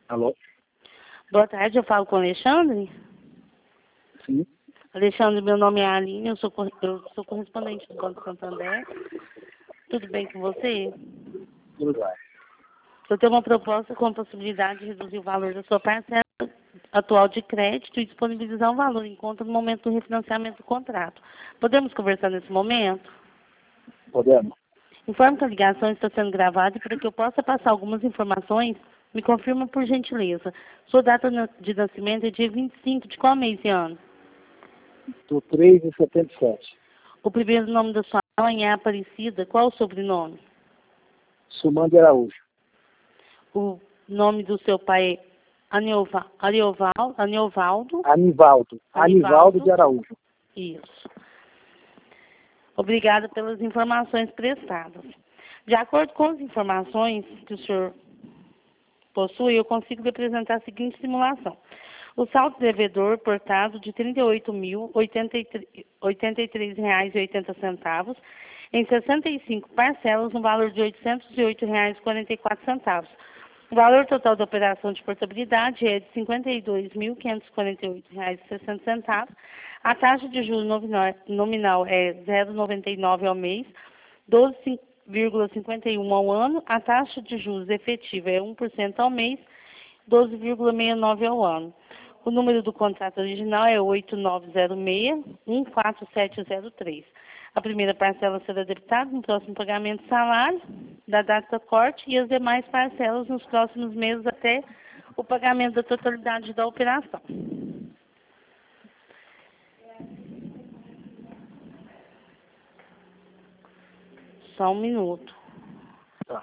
Alô? Boa tarde, eu falo com o Alexandre. Sim. Alexandre, meu nome é Aline, eu sou correspondente do Banco Santander. Tudo bem com você? Tudo bem. Eu tenho uma proposta com a possibilidade de reduzir o valor da sua parcela atual de crédito e disponibilizar um valor em conta no momento do refinanciamento do contrato. Podemos conversar nesse momento? Podemos? Informe que a ligação está sendo gravada e para que eu possa passar algumas informações, me confirma por gentileza. Sua data de nascimento é dia 25 de qual mês e ano? Do 3,77. O primeiro nome da sua mãe é Aparecida. Qual o sobrenome? Sumando de Araújo. O nome do seu pai é Anivaldo? Anivaldo de Araújo. Isso. Obrigada pelas informações prestadas. De acordo com as informações que o senhor possui, eu consigo lhe apresentar a seguinte simulação. O saldo devedor portado de R$ 38.083,80 em 65 parcelas, no valor de R$ 808,44. O valor total da operação de portabilidade é de R$ 52.548,60. A taxa de juros nominal é 0,99 ao mês, 12,51 ao ano. A taxa de juros efetiva é 1% ao mês, 12,69 ao ano. O número do contrato original é 8906-14703. A primeira parcela será debitada no próximo pagamento de salário, da data da corte, e as demais parcelas nos próximos meses até o pagamento da totalidade da operação. Só um minuto. Tá.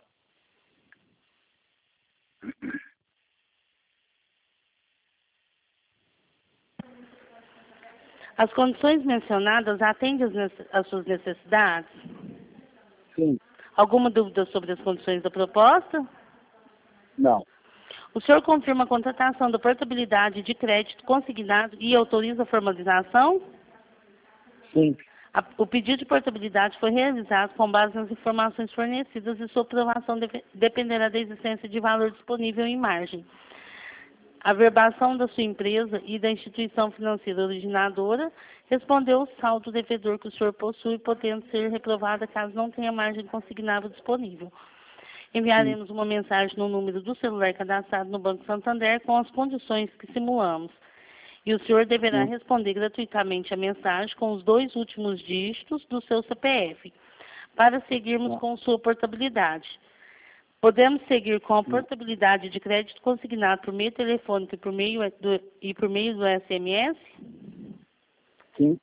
As condições mencionadas atendem às suas necessidades? Sim. Alguma dúvida sobre as condições da proposta? Não. O senhor confirma a contratação da portabilidade de crédito consignado e autoriza a formalização? Sim. O pedido de portabilidade foi realizado com base nas informações fornecidas e sua aprovação dependerá da existência de valor disponível em margem. A verbação da sua empresa e da instituição financeira originadora respondeu o saldo devedor que o senhor possui, podendo ser reprovada caso não tenha margem consignável disponível. Enviaremos uma mensagem no número do celular cadastrado no Banco Santander com as condições que simulamos. E o senhor deverá responder gratuitamente a mensagem com os 2 últimos dígitos do seu CPF, para seguirmos com sua portabilidade. Podemos seguir com a portabilidade de crédito consignado por meio telefônico e por meio do SMS? Sim.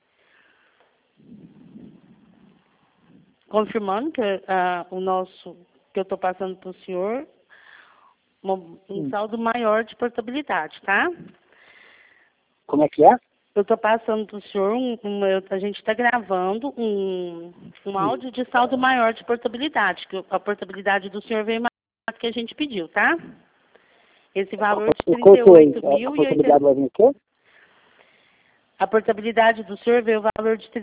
Confirmando que que eu estou passando para o senhor um saldo maior de portabilidade, tá? Como é que é? Eu estou passando para o senhor, a gente está gravando um áudio de saldo maior de portabilidade, que a portabilidade do senhor veio mais do que a gente pediu, tá? Esse valor de R$ 38.080. A portabilidade do senhor veio o valor de R$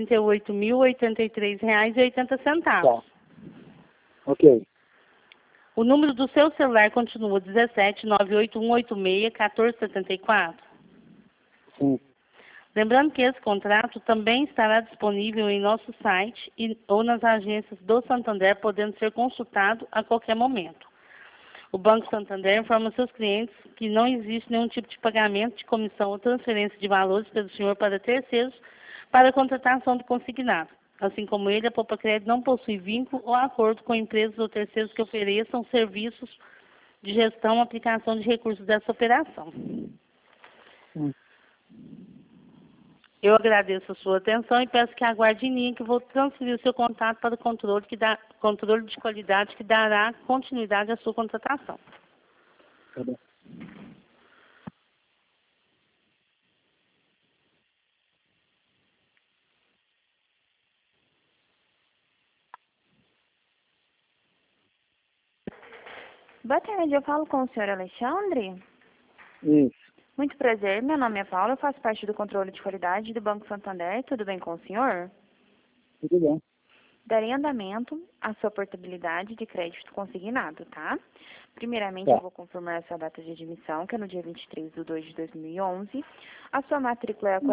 38.083,80. Tá. Ok. O número do seu celular continua 17 98186 1474? Sim. Lembrando que esse contrato também estará disponível em nosso site ou nas agências do Santander, podendo ser consultado a qualquer momento. O Banco Santander informa seus clientes que não existe nenhum tipo de pagamento de comissão ou transferência de valores pelo senhor para terceiros para a contratação do consignado. Assim como ele, a Poupa Crédito não possui vínculo ou acordo com empresas ou terceiros que ofereçam serviços de gestão ou aplicação de recursos dessa operação. Eu agradeço a sua atenção e peço que aguarde em linha que vou transferir o seu contato para o controle de qualidade que dará continuidade à sua contratação. Tá bom. Boa tarde, eu falo com o senhor Alexandre. Isso. Muito prazer, meu nome é Paula, eu faço parte do controle de qualidade do Banco Santander. Tudo bem com o senhor? Tudo bem. Darei andamento à sua portabilidade de crédito consignado, tá? Primeiramente, Tá. eu vou confirmar a sua data de admissão, que é no dia 23/2/2011. A sua matrícula é a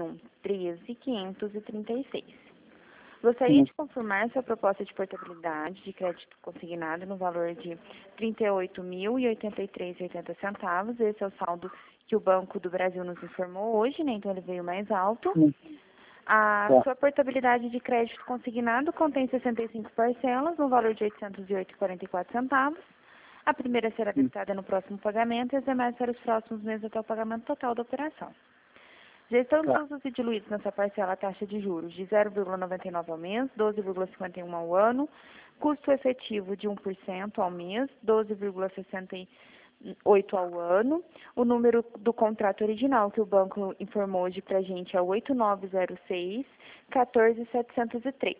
41.13.536. Gostaria de confirmar sua proposta de portabilidade de crédito consignado no valor de R$ 38.083,80. Esse é o saldo que o Banco do Brasil nos informou hoje, né? Então ele veio mais alto. Sim. A Tá. sua portabilidade de crédito consignado contém 65 parcelas no valor de R$ 808,44. A primeira será debitada no próximo pagamento e as demais para os próximos meses até o pagamento total da operação. Já estão Tá. todos diluídos nessa parcela a taxa de juros de 0,99 ao mês, 12,51 ao ano, custo efetivo de 1% ao mês, 12,68 ao ano. O número do contrato original que o banco informou hoje para a gente é o 8906-14703.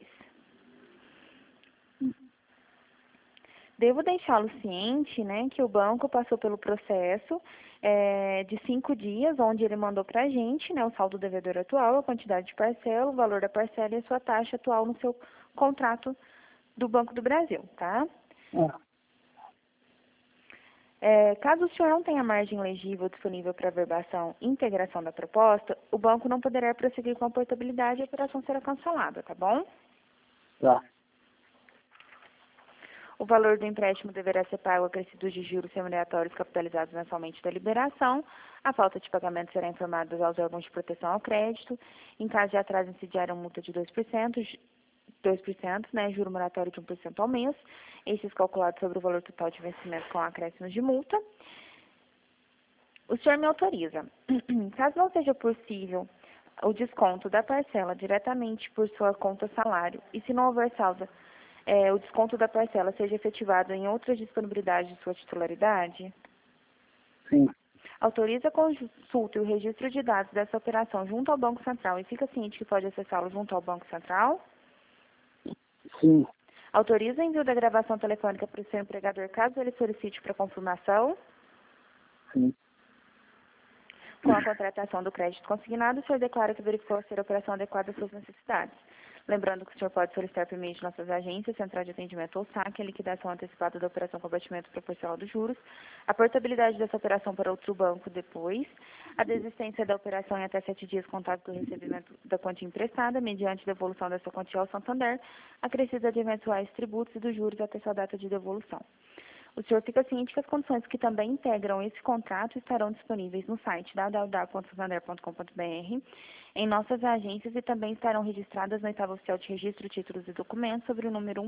Devo deixá-lo ciente, né, que o banco passou pelo processo de 5 dias, onde ele mandou para a gente, né, o saldo devedor atual, a quantidade de parcela, o valor da parcela e a sua taxa atual no seu contrato do Banco do Brasil, tá? Caso o senhor não tenha margem legível disponível para averbação e integração da proposta, o banco não poderá prosseguir com a portabilidade e a operação será cancelada, tá bom? Tá. O valor do empréstimo deverá ser pago acrescidos de juros remuneratórios capitalizados mensalmente da liberação. A falta de pagamento será informada aos órgãos de proteção ao crédito. Em caso de atraso incidiário, multa de 2%, né, juro moratório de 1% ao mês. Esses calculados sobre o valor total de vencimento com acréscimos de multa. O senhor me autoriza. Caso não seja possível o desconto da parcela diretamente por sua conta salário e se não houver saldo, o desconto da parcela seja efetivado em outras disponibilidades de sua titularidade? Sim. Autoriza a consulta e o registro de dados dessa operação junto ao Banco Central e fica ciente que pode acessá-lo junto ao Banco Central? Sim. Autoriza o envio da gravação telefônica para o seu empregador caso ele solicite para confirmação? Sim. Com a contratação do crédito consignado, o senhor declara que verificou ser a operação adequada às suas necessidades. Lembrando que o senhor pode solicitar por meio de nossas agências, Central de Atendimento ou SAC, a liquidação antecipada da operação com abatimento proporcional dos juros, a portabilidade dessa operação para outro banco depois, a desistência da operação em até 7 dias contados do recebimento da quantia emprestada, mediante devolução dessa quantia ao Santander, acrescida de eventuais tributos e dos juros até sua data de devolução. O senhor fica ciente que as condições que também integram esse contrato estarão disponíveis no site www.santander.com.br, em nossas agências e também estarão registradas na Oitava Oficial de Registro, Títulos e Documentos sobre o número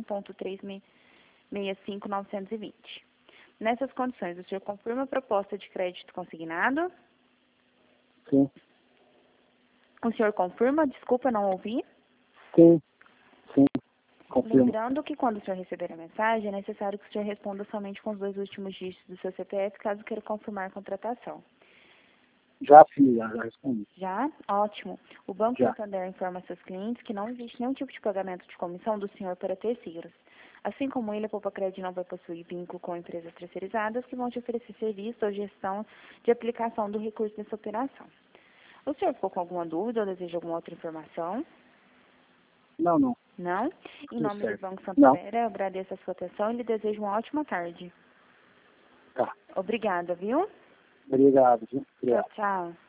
1.365920. Nessas condições, o senhor confirma a proposta de crédito consignado? Sim. O senhor confirma? Desculpa, não ouvi. Sim. Sim. Confirmo. Lembrando que quando o senhor receber a mensagem, é necessário que o senhor responda somente com os 2 últimos dígitos do seu CPF, caso queira confirmar a contratação. Já fiz, já respondi. Já? Ótimo. O Banco Já. Santander informa a seus clientes que não existe nenhum tipo de pagamento de comissão do senhor para terceiros. Assim como ele, a Poupa Crédito não vai possuir vínculo com empresas terceirizadas que vão te oferecer serviço ou gestão de aplicação do recurso dessa operação. O senhor ficou com alguma dúvida ou deseja alguma outra informação? Não, não. Não? Em Tudo nome do certo. Banco Não. Santander, eu agradeço a sua atenção e lhe desejo uma ótima tarde. Tá. Obrigada, viu? Obrigado, viu? Tchau, Obrigado. tchau.